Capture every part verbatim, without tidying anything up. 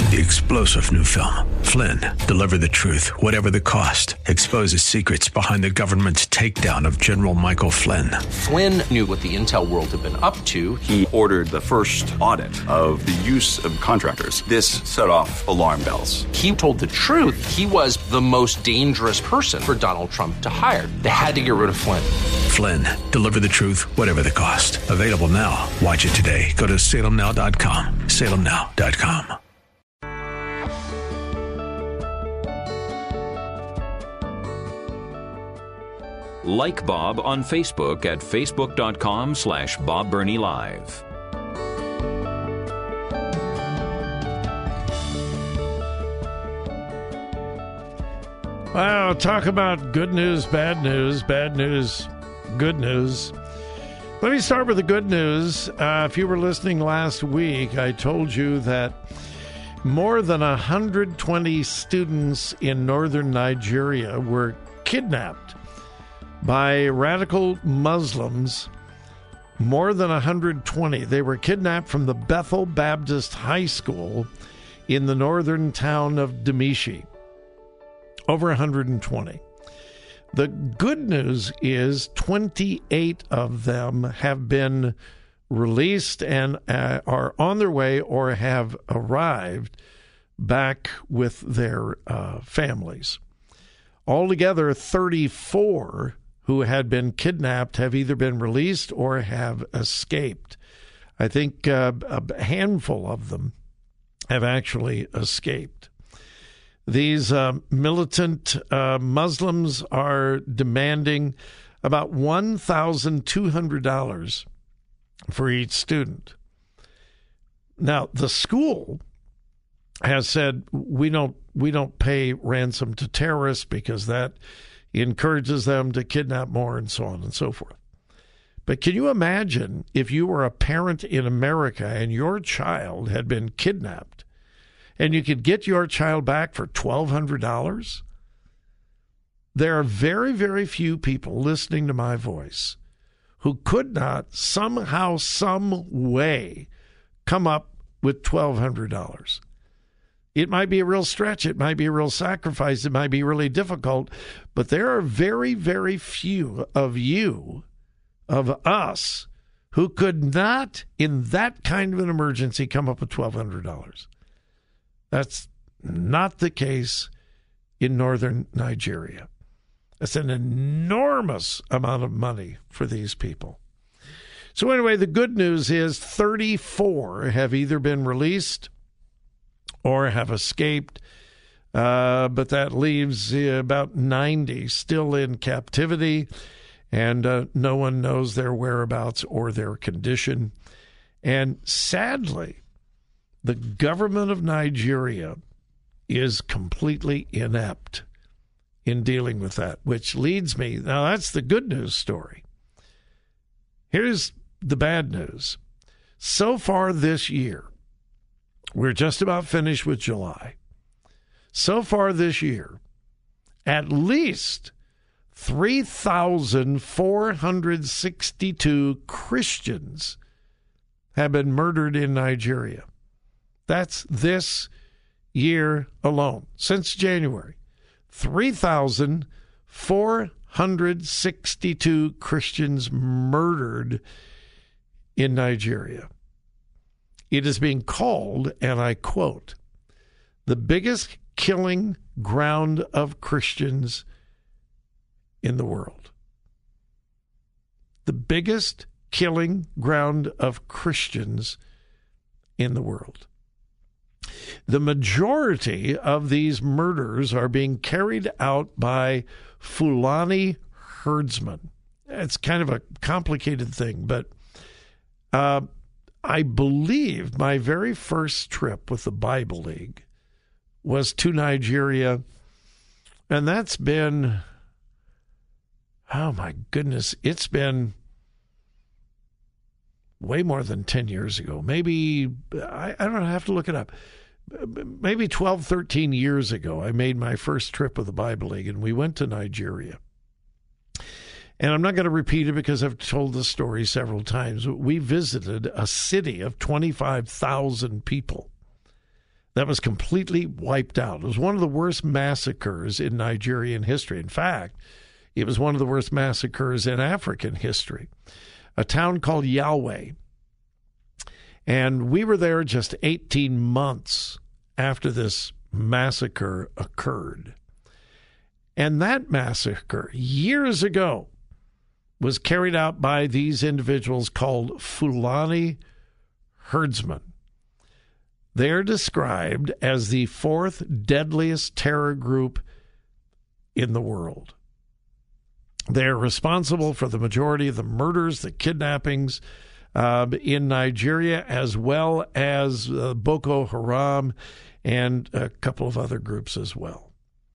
The explosive new film, Flynn, deliver the truth, whatever the cost, exposes secrets behind the government's takedown of General Michael Flynn. Flynn knew what the intel world had been up to. He ordered the first audit of the use of contractors. This set off alarm bells. He told the truth. He was the most dangerous person for Donald Trump to hire. They had to get rid of Flynn. Flynn, deliver the truth, whatever the cost. Available now. Watch it today. Go to salem now dot com. salem now dot com. Like Bob on Facebook at facebook.com slash Bob Burney Live. Wow, talk about good news, bad news, bad news, good news. Let me start with the good news. Uh, if you were listening last week, I told you that more than one hundred twenty students in northern Nigeria were kidnapped by radical Muslims. More than one hundred twenty. They were kidnapped from the Bethel Baptist High School in the northern town of Damishi. Over one hundred twenty. The good news is twenty-eight of them have been released and uh, are on their way or have arrived back with their uh, families. Altogether, thirty-four who had been kidnapped have either been released or have escaped. I think uh, a handful of them have actually escaped. These uh, militant uh, Muslims are demanding about one thousand two hundred dollars for each student. Now, the school has said we don't we don't pay ransom to terrorists because that encourages them to kidnap more and so on and so forth. But can you imagine if you were a parent in America and your child had been kidnapped and you could get your child back for twelve hundred dollars? There are very, very few people listening to my voice who could not somehow, some way come up with twelve hundred dollars. It might be a real stretch. It might be a real sacrifice. It might be really difficult. But there are very, very few of you, of us, who could not, in that kind of an emergency, come up with twelve hundred dollars. That's not the case in northern Nigeria. That's an enormous amount of money for these people. So anyway, the good news is thirty-four have either been released or have escaped, uh, but that leaves uh, about ninety still in captivity, and uh, no one knows their whereabouts or their condition. And sadly, the government of Nigeria is completely inept in dealing with that, which leads me, now that's the good news story. Here's the bad news. So far this year, we're just about finished with July. So far this year, at least three thousand four hundred sixty-two Christians have been murdered in Nigeria. That's this year alone, since January. three thousand four hundred sixty-two Christians murdered in Nigeria. It is being called, and I quote, the biggest killing ground of Christians in the world. The biggest killing ground of Christians in the world. The majority of these murders are being carried out by Fulani herdsmen. It's kind of a complicated thing, but uh, I believe my very first trip with the Bible League was to Nigeria, and that's been, oh my goodness, it's been way more than ten years ago. Maybe, I, I don't know, I have to look it up. Maybe twelve, thirteen years ago, I made my first trip with the Bible League, and we went to Nigeria. And I'm not going to repeat it because I've told the story several times. We visited a city of twenty-five thousand people. that was completely wiped out. It was one of the worst massacres in Nigerian history. In fact, it was one of the worst massacres in African history. A town called Yalway. And we were there just eighteen months after this massacre occurred. And that massacre, years ago, was carried out by these individuals called Fulani herdsmen. They're described as the fourth deadliest terror group in the world. They're responsible for the majority of the murders, the kidnappings uh, in Nigeria, as well as uh, Boko Haram and a couple of other groups as well.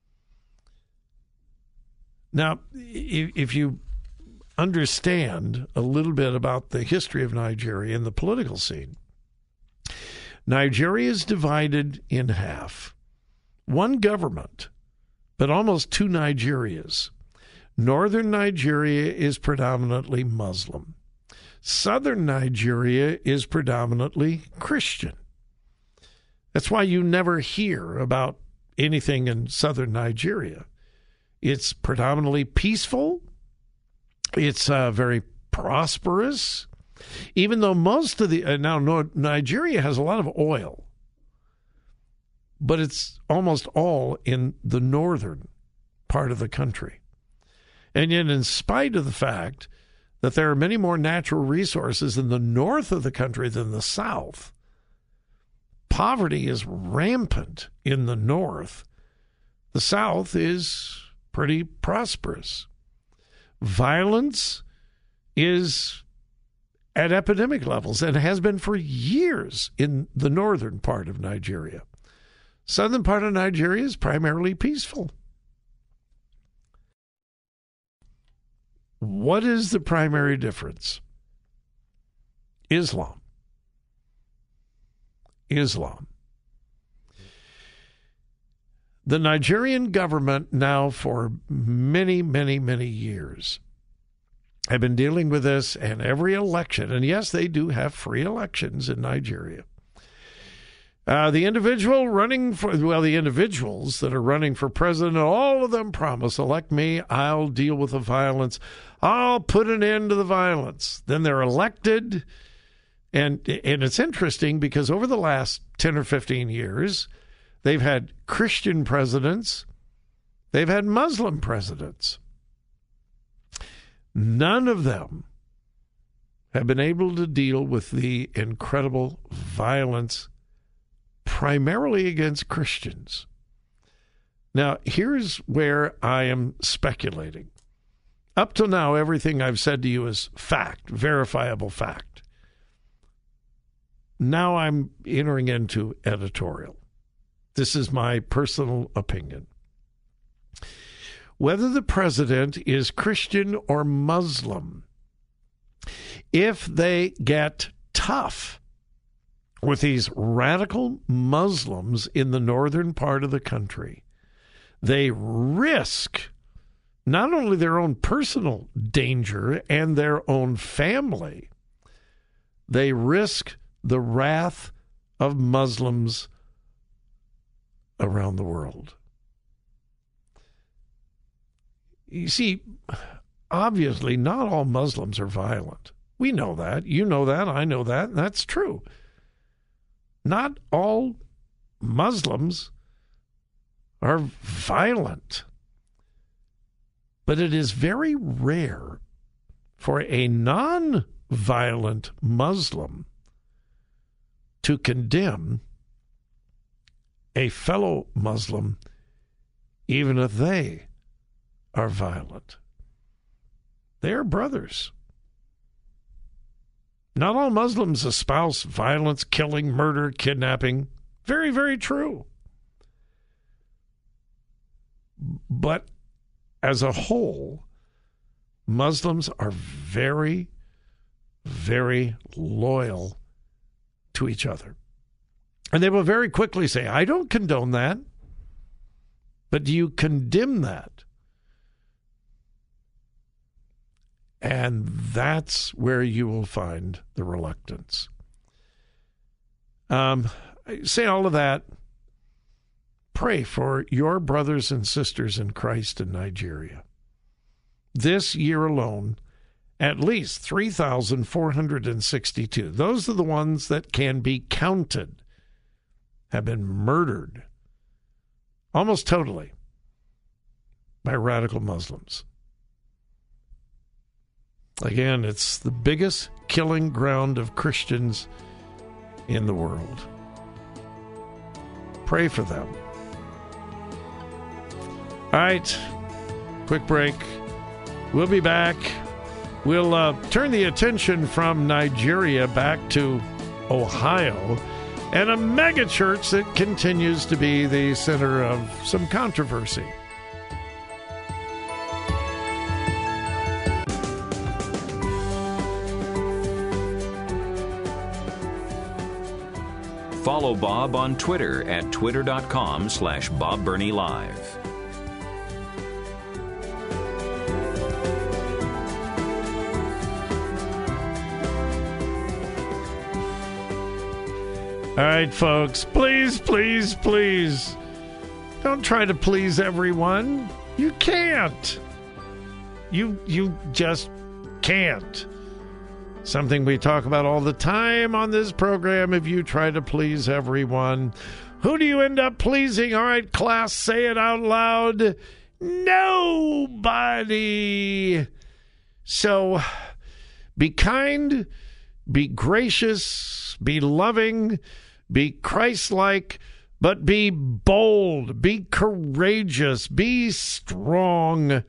Now, if, if you understand a little bit about the history of Nigeria and the political scene, Nigeria is divided in half. One government, but almost two Nigerias. Northern Nigeria is predominantly Muslim. Southern Nigeria is predominantly Christian. That's why you never hear about anything in southern Nigeria. It's predominantly peaceful. It's uh, very prosperous. Even though most of the, uh, now no, Nigeria has a lot of oil, but it's almost all in the northern part of the country. And yet, in spite of the fact that there are many more natural resources in the north of the country than the south, poverty is rampant in the north. The south is pretty prosperous. Violence is at epidemic levels, and has been for years in the northern part of Nigeria. Southern part of Nigeria is primarily peaceful. What is the primary difference? Islam. Islam. The Nigerian government now for many, many, many years have been dealing with this, and every election, and yes, they do have free elections in Nigeria. Uh, the individual running for, well, the individuals that are running for president, all of them promise, elect me, I'll deal with the violence. I'll put an end to the violence. Then they're elected. And, and it's interesting because over the last ten or fifteen years, they've had Christian presidents. They've had Muslim presidents. None of them have been able to deal with the incredible violence primarily against Christians. Now, here's where I am speculating. Up till now, everything I've said to you is fact, verifiable fact. Now I'm entering into editorial. This is my personal opinion. Whether the president is Christian or Muslim, if they get tough with these radical Muslims in the northern part of the country, they risk not only their own personal danger and their own family, they risk the wrath of Muslims around the world. You see, obviously, not all Muslims are violent. We know that. You know that. I know that. And that's true. Not all Muslims are violent. But it is very rare for a non-violent Muslim to condemn a fellow Muslim, even if they are violent. They are brothers. Not all Muslims espouse violence, killing, murder, kidnapping. Very, very true. But as a whole, Muslims are very, very loyal to each other. And they will very quickly say, I don't condone that. But do you condemn that? And that's where you will find the reluctance. Um, I say all of that pray for your brothers and sisters in Christ in Nigeria. This year alone, at least three thousand four hundred sixty-two, those are the ones that can be counted, have been murdered almost totally by radical Muslims. Again, it's the biggest killing ground of Christians in the world. Pray for them. All right, quick break. We'll be back. We'll uh, turn the attention from Nigeria back to Ohio and a megachurch that continues to be the center of some controversy. Follow Bob on Twitter at twitter.com slash Bob Burney Live. All right, folks, please, please, please, don't try to please everyone. You can't. You, you just can't. Something we talk about all the time on this program. If you try to please everyone, who do you end up pleasing? All right, class, say it out loud. Nobody. So be kind, be gracious, be loving, be Christ-like, but be bold, be courageous, be strong.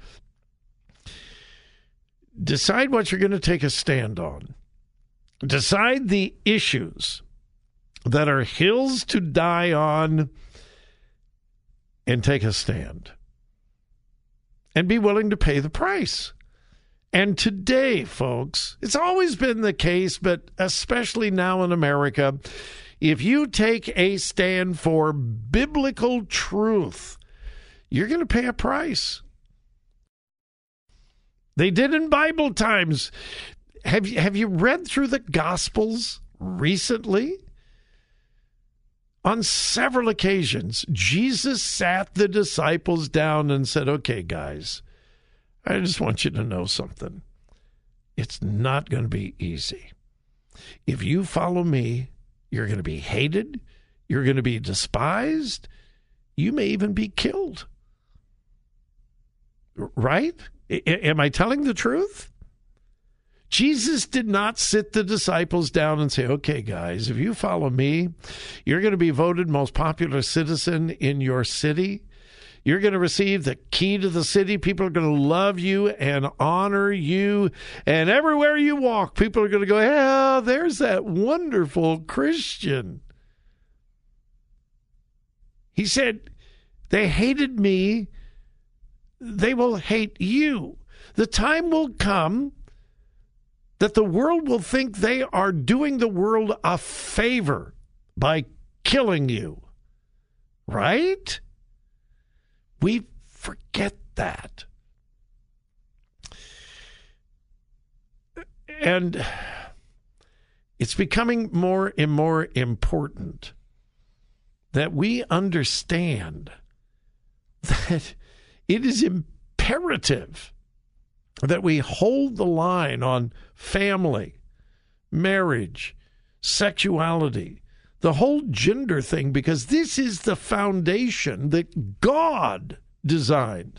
Decide what you're going to take a stand on. Decide the issues that are hills to die on and take a stand. And be willing to pay the price. And today, folks, it's always been the case, but especially now in America, if you take a stand for biblical truth, you're going to pay a price. They did in Bible times. Have you, have you read through the Gospels recently? On several occasions, Jesus sat the disciples down and said, okay, guys, I just want you to know something. It's not going to be easy. If you follow me, you're going to be hated. You're going to be despised. You may even be killed. Right? Am I telling the truth? Jesus did not sit the disciples down and say, okay, guys, if you follow me, you're going to be voted most popular citizen in your city. You're going to receive the key to the city. People are going to love you and honor you. And everywhere you walk, people are going to go, yeah, there's that wonderful Christian. He said, they hated me. They will hate you. The time will come that the world will think they are doing the world a favor by killing you. Right? We forget that. And it's becoming more and more important that we understand that it is imperative that we hold the line on family, marriage, sexuality, the whole gender thing, because this is the foundation that God designed.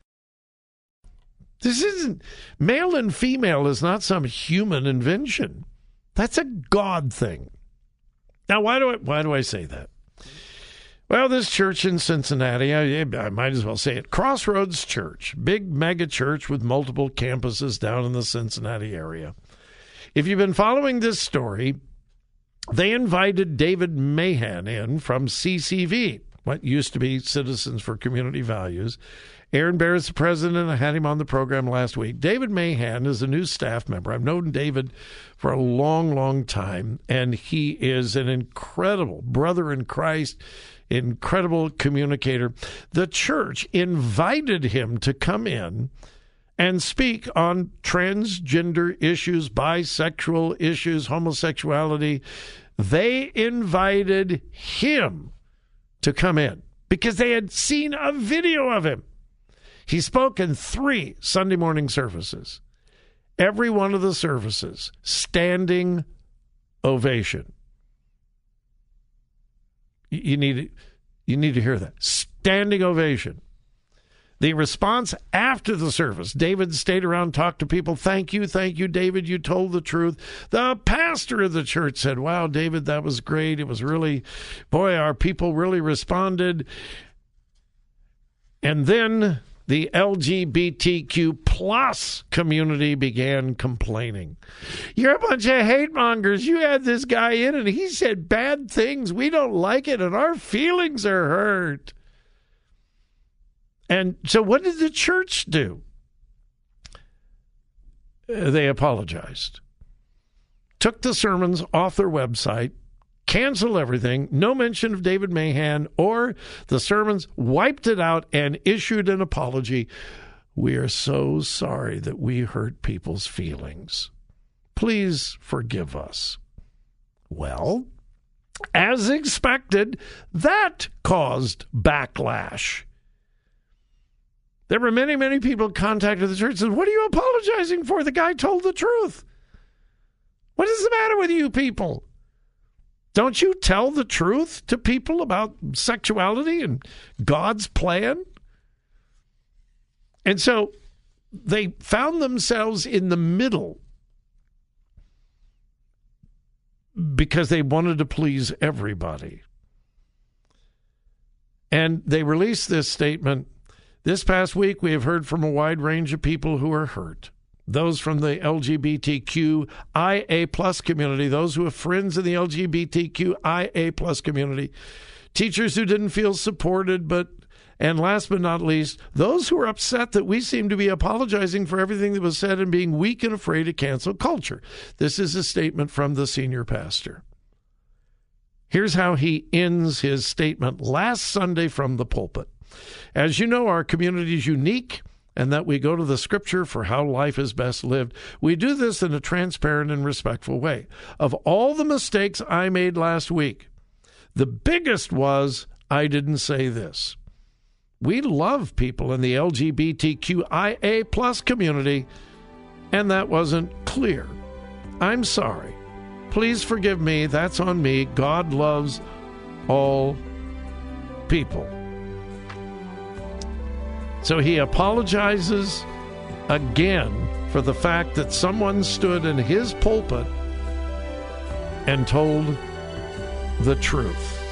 This isn't, male and female is not some human invention. That's a God thing. Now, why do I, why do I say that? Well, this church in Cincinnati, I, I might as well say it, Crossroads Church, big mega church with multiple campuses down in the Cincinnati area. If you've been following this story, they invited David Mahan in from C C V, what used to be Citizens for Community Values. Aaron Bear is the president. I had him on the program last week. David Mahan is a new staff member. I've known David for a long, long time, and he is an incredible brother in Christ, incredible communicator. The church invited him to come in and speak on transgender issues, bisexual issues, homosexuality. They invited him to come in. because they had seen a video of him. He spoke in three Sunday morning services. Every one of the services, standing ovation. You need, you need to hear that. Standing ovation. The response after the service, David stayed around, talked to people. Thank you, thank you, David. You told the truth. The pastor of the church said, wow, David, that was great. It was really, boy, our people really responded. And then the L G B T Q plus community began complaining. You're a bunch of hate mongers. You had this guy in and he said bad things. We don't like it and our feelings are hurt. And so what did the church do? Uh, they apologized. Took the sermons off their website, canceled everything, no mention of David Mahan or the sermons, wiped it out and issued an apology. We are so sorry that we hurt people's feelings. Please forgive us. Well, as expected, that caused backlash. There were many, many people contacted the church and said, what are you apologizing for? The guy told the truth. What is the matter with you people? Don't you tell the truth to people about sexuality and God's plan? And so they found themselves in the middle because they wanted to please everybody. And they released this statement. This past week, we have heard from a wide range of people who are hurt. Those from the L G B T Q I A plus community, those who have friends in the L G B T Q I A plus community, teachers who didn't feel supported, but, and last but not least, those who are upset that we seem to be apologizing for everything that was said and being weak and afraid of cancel culture. This is a statement from the senior pastor. Here's how he ends his statement last Sunday from the pulpit. As you know, our community is unique and that we go to the scripture for how life is best lived. We do this in a transparent and respectful way. Of all the mistakes I made last week, the biggest was I didn't say this. We love people in the L G B T Q I A plus community, and that wasn't clear. I'm sorry. Please forgive me. That's on me. God loves all people. So he apologizes again for the fact that someone stood in his pulpit and told the truth.